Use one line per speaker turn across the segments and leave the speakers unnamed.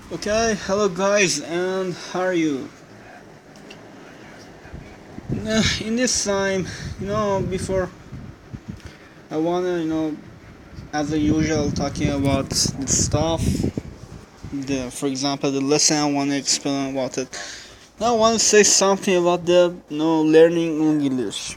Okay, hello guys, and how are you? In this time, before I wanna, as usual, talking about the stuff, for example, the lesson I wanna explain about it. Now I wanna say something about learning English.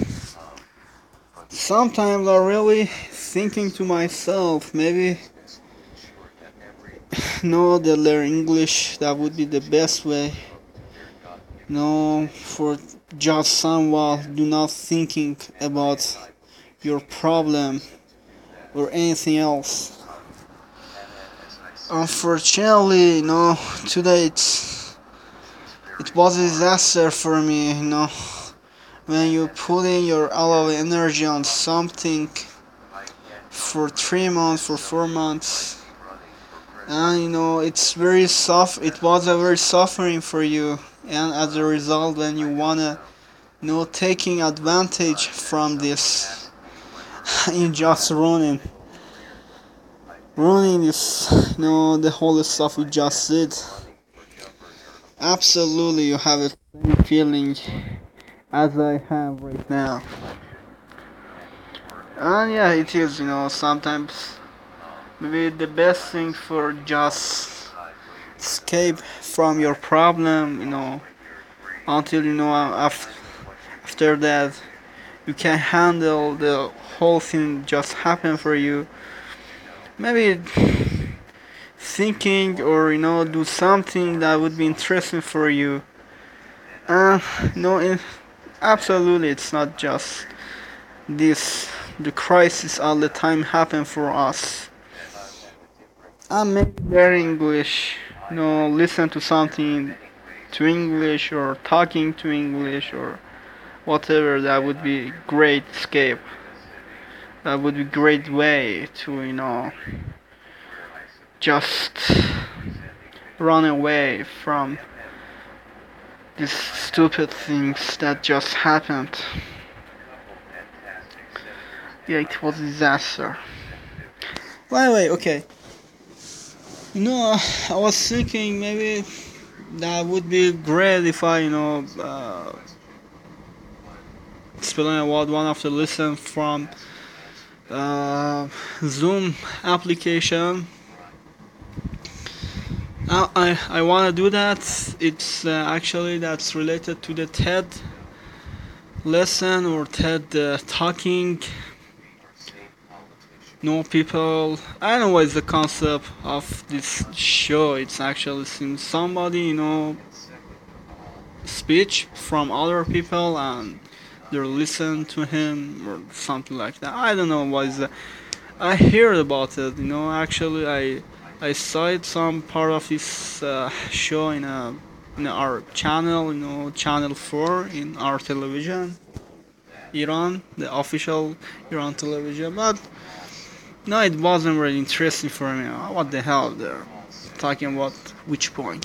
Sometimes I'm really thinking to myself, maybe, the learn English that would be the best way. For just someone do not thinking about your problem or anything else. Unfortunately, today it was a disaster for me. When you put in your all of energy on something for 3 months, for 4 months, and it's very soft. It was a very suffering for you, and as a result, when you wanna, taking advantage from this, you just ruining this, the whole stuff you just did. Absolutely, you have the same feeling as I have right now. And yeah, it is, sometimes maybe the best thing for just escape from your problem, until, after that you can handle the whole thing just happen for you. Maybe thinking or, do something that would be interesting for you. Uh, no, absolutely, it's not just this. The crisis all the time happen for us. And maybe learn English. Listen to something to English or talking to English or whatever. That would be great escape. That would be great way to just run away from these stupid things that just happened. Yeah, it was a disaster. By the way, okay. I was thinking maybe that would be great if I, explain about one of the lessons from Zoom application. I want to do that. It's actually that's related to the TED lesson or TED talking. No people. I don't know what is the concept of this show. It's actually seeing somebody, speech from other people and they listen to him or something like that. I don't know what is that. I heard about it. Actually, I saw it some part of this show in our channel. Channel 4 in our television, Iran, the official Iran television. But no, it wasn't really interesting for me. What the hell they're talking about? Which point?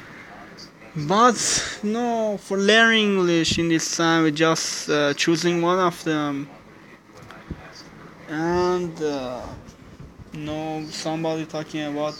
But no, for learning English in this time, we just choosing one of them, and somebody talking about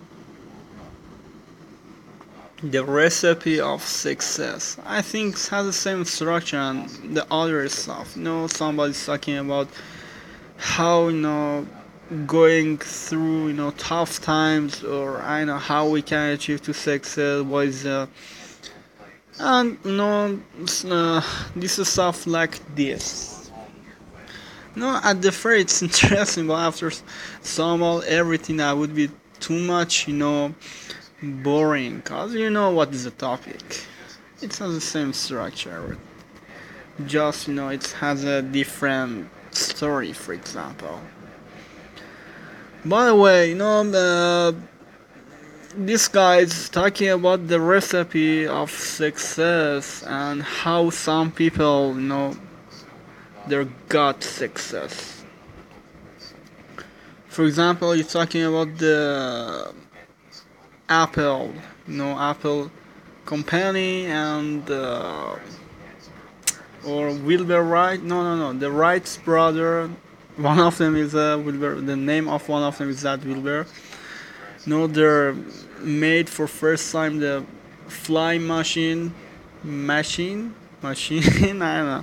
the recipe of success. I think it has the same structure and the other stuff. Somebody's talking about how going through tough times, or I know how we can achieve to success. What is and this is stuff like this. No, at the first it's interesting, but after some all everything that would be too much, boring. Cause you know what is the topic. It has the same structure, just it has a different story, for example. By the way, this guy is talking about the recipe of success and how some people, their got success. For example, he's talking about the Apple, Apple company and or Wilbur Wright. No, the Wrights brother. One of them is Wilbur. The name of one of them is that Wilbur. No, they're made for first time the fly machine. I don't know.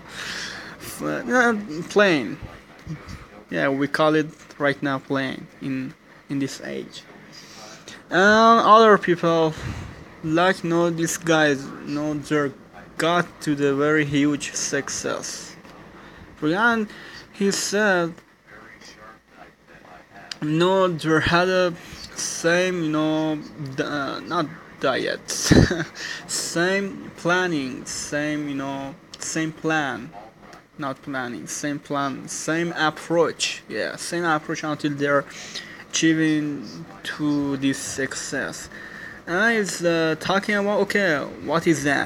Plane. Yeah, we call it right now plane in this age. And other people like no these guys no they got to the very huge success. And he said no they had a same not diet same planning same plan not planning same plan same approach yeah same approach until they're achieving to this success. And it's talking about okay what is that.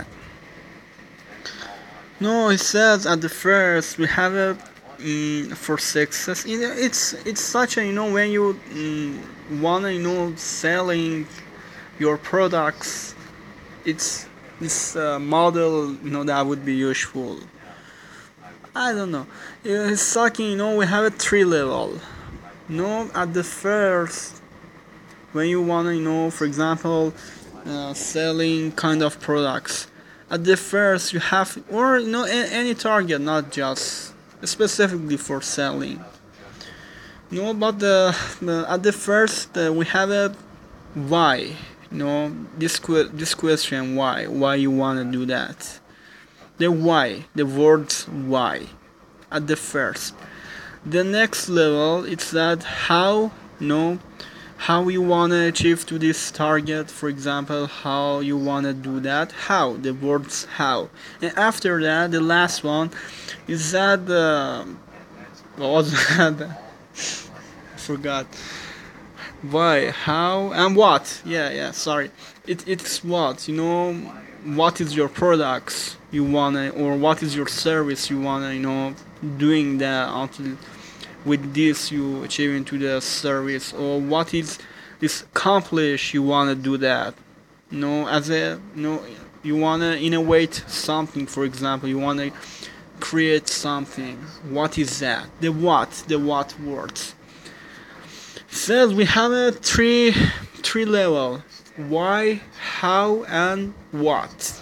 No, it says at the first we have a for success. It's such a when you wanna selling your products. It's this model that would be useful. I don't know. It's sucking. We have a three level. At the first when you wanna for example selling kind of products. At the first you have or any target not just specifically for selling but at the first we have a why this question why you want to do that the why the words why at the first the next level it's that how how you want to achieve to this target for example how you want to do that how the words how and after that the last one is that what was that I forgot why how and what yeah sorry it's what what is your products you wanna or what is your service you wanna doing that until with this you achieve into the service or what is this accomplish you want to do that as a you want to innovate something for example you want to create something what is that the what words says we have a three level why how and what.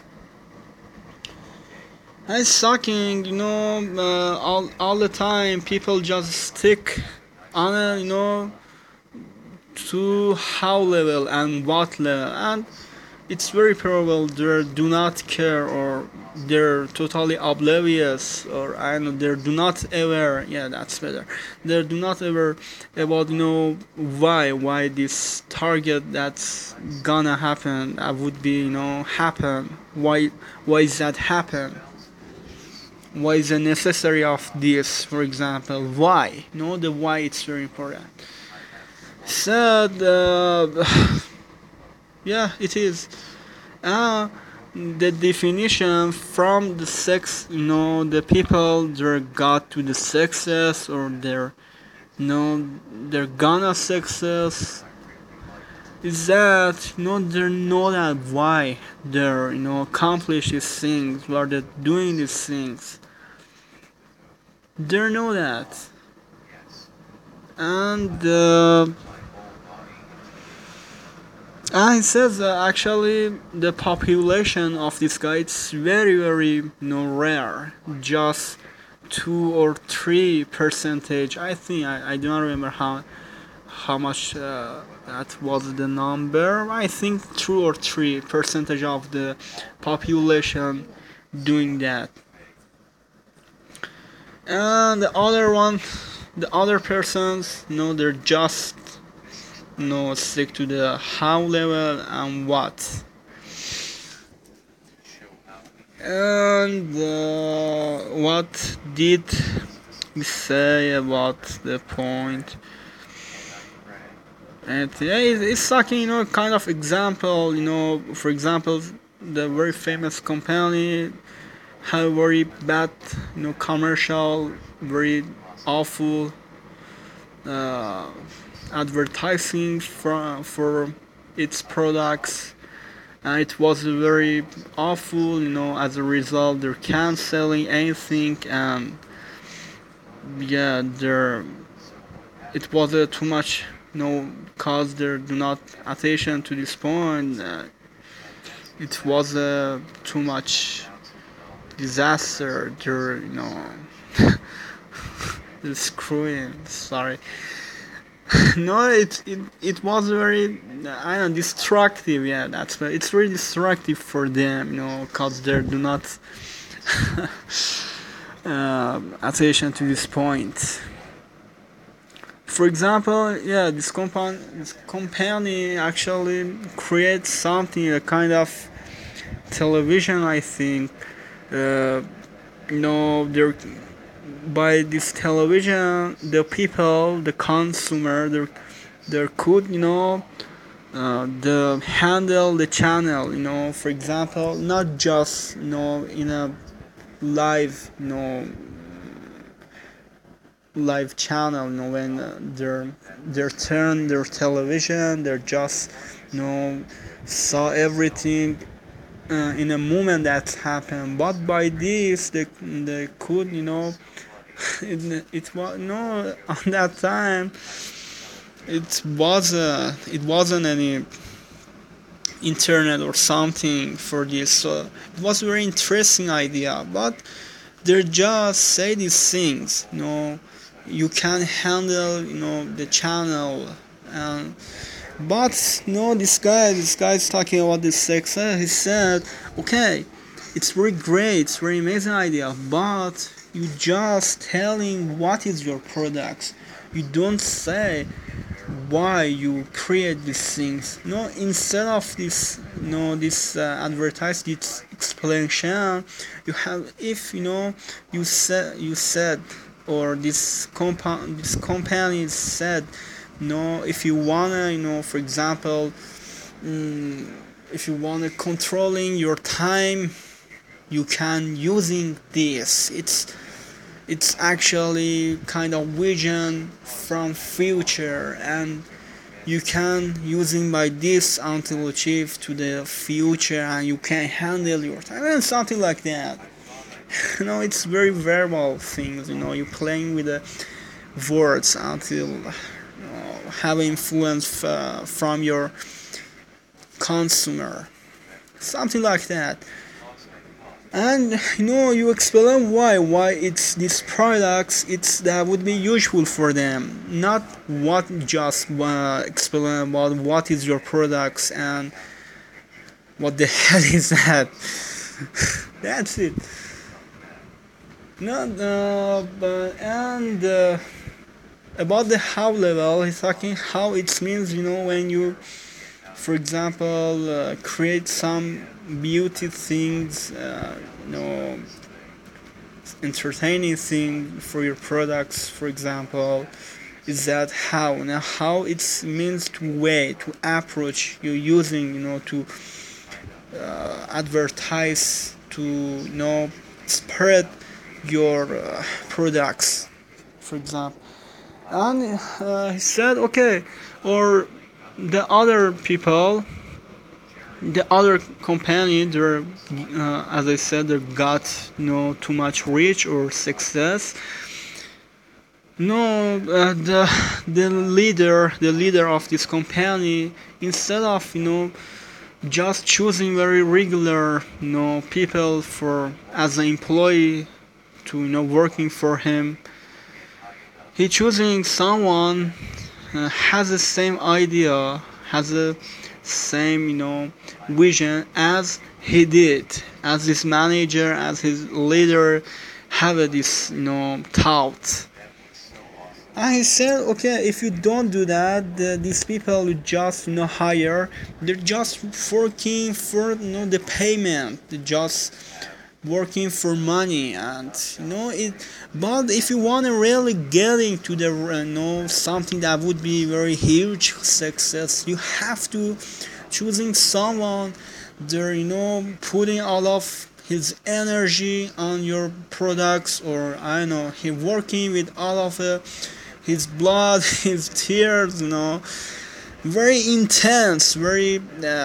And it's sucking, all the time people just stick on a, to how level and what level, and it's very probable they do not care or they're totally oblivious or I don't know they do not ever yeah that's better they do not ever about why this target that's gonna happen would be happen why is that happen why is the necessary of this for example why the why it's very important so yeah it is the definition from the sex the people they got to the success or they're gonna success is that they know that why they're accomplish these things why they're doing these things they know that and it says actually the population of this guy is very very rare just 2 or 3% I think I do not remember how much that was the number I think 2 or 3% of the population doing that and the other persons they're just stick to the how level and what and what did we say about the point and yeah, it's sucking kind of example for example the very famous company have very bad commercial very awful advertising for its products and it was very awful as a result they're canceling anything and yeah it was too much cause they do not attention to this point. It was too much disaster. They're the screwing. Sorry. No, it was very I don't know, destructive. Yeah, it's really destructive for them. Cause they do not attention to this point. For example, yeah, this company actually creates something, a kind of television, I think. Uh, they're by this television, the people, the consumer, they could, the handle the channel. For example, not just, in a live, live channel, when they're turn their television, they're just, you know saw everything in a moment that happened. But by this, they could, it was no on that time. It wasn't any internet or something for this, so it was a very interesting idea. But they just say these things, you can handle, the channel. And but no, this guy is talking about this success. He said, okay, it's very great, it's very amazing idea, but you just telling what is your product. You don't say why you create these things. Instead of this, this advertise, this explanation, you have, if you said, or this company said, if you wanna, for example, if you wanna controlling your time, you can using this. It's actually kind of vision from future, and you can using by this until achieve to the future, and you can handle your time and something like that. It's very verbal things. You're playing with the words until have influence from your consumer, something like that. And you explain why it's these products, it's that would be useful for them, not what just explain about what is your products and what the hell is that. That's it. No, but and about the how level, he's talking how it means, when you, for example, create some beauty things, entertaining thing for your products, for example. Is that how it means to way to approach you using, to advertise, to spread your products, for example. And he said, okay, or the other people, the other company, they're, as I said, they got too much reach or success. The leader of this company, instead of just choosing very regular people for as an employee to working for him, he choosing someone has the same idea, has the same vision as he did, as his manager, as his leader have this thought. And he said, okay, if you don't do that, these people you just hire, they're just working for the payment, they're just working for money. And it. But if you want to really get into the something that would be very huge success, you have to choosing someone they're putting all of his energy on your products, or I don't know, he working with all of his blood, his tears, very intense, very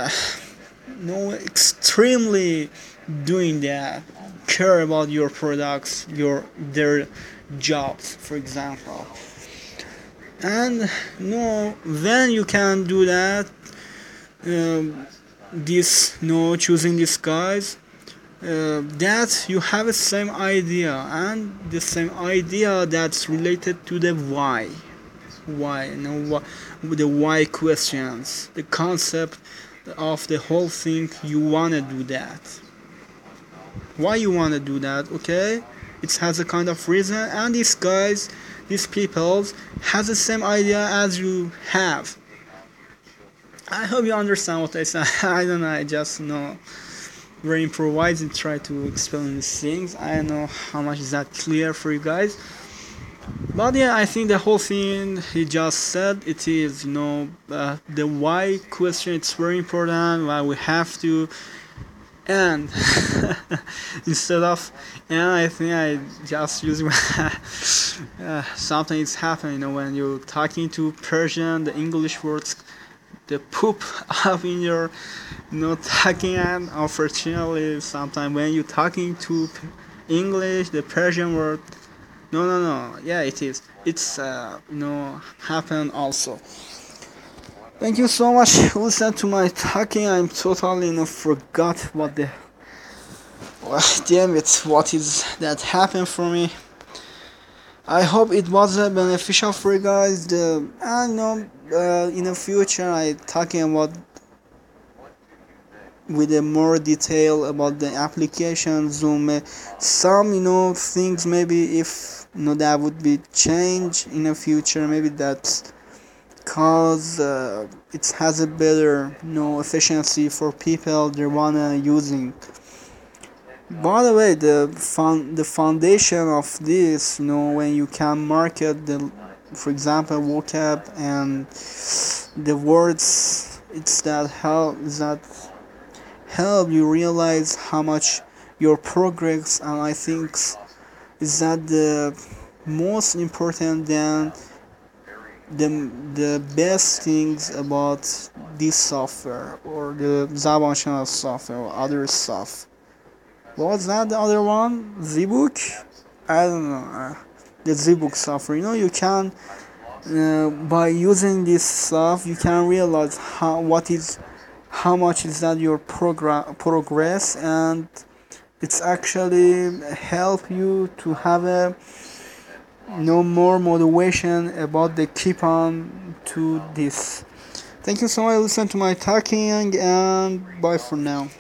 extremely doing that, care about your products, their jobs, for example. And no, when you can do that, um, this no choosing this guys, that you have the same idea, and the same idea that's related to the why, the why questions, the concept of the whole thing. You wanna do that, why you wanna do that, okay? It has a kind of reason, and these guys, these people has the same idea as you have. I hope you understand what I said. I don't know, I just know very improvised and try to explain these things. I don't know how much is that clear for you guys. But yeah, I think the whole thing he just said, it is, the why question, it's very important, why we have to, and instead of, and I think I just use something is happening, when you're talking to Persian, the English words, the poop up in your, talking, and unfortunately sometimes when you're talking to English, the Persian word, no, yeah, it is, it's happen also. Thank you so much. Listen to my talking. I'm totally forgot what the. Damn it! What is that happened for me? I hope it was beneficial for you guys. I know in the future I talking about with a more detail about the application Zoom. Some things, maybe if that would be changed in the future. Maybe that's cause it has a better efficiency for people they wanna using. By the way, the foundation of this, when you can market the, for example, vocab and the words, it's that help you realize how much your progress, and I think is that the most important than the best things about this software or the Zaban Channel software or other stuff. What was that, the other one? Zbook? I don't know. The Zbook software. You can, by using this stuff, you can realize how much is that your progress, and it's actually help you to have a no more motivation about the keep on to this. Thank you so much. Listen to my talking, and bye for now.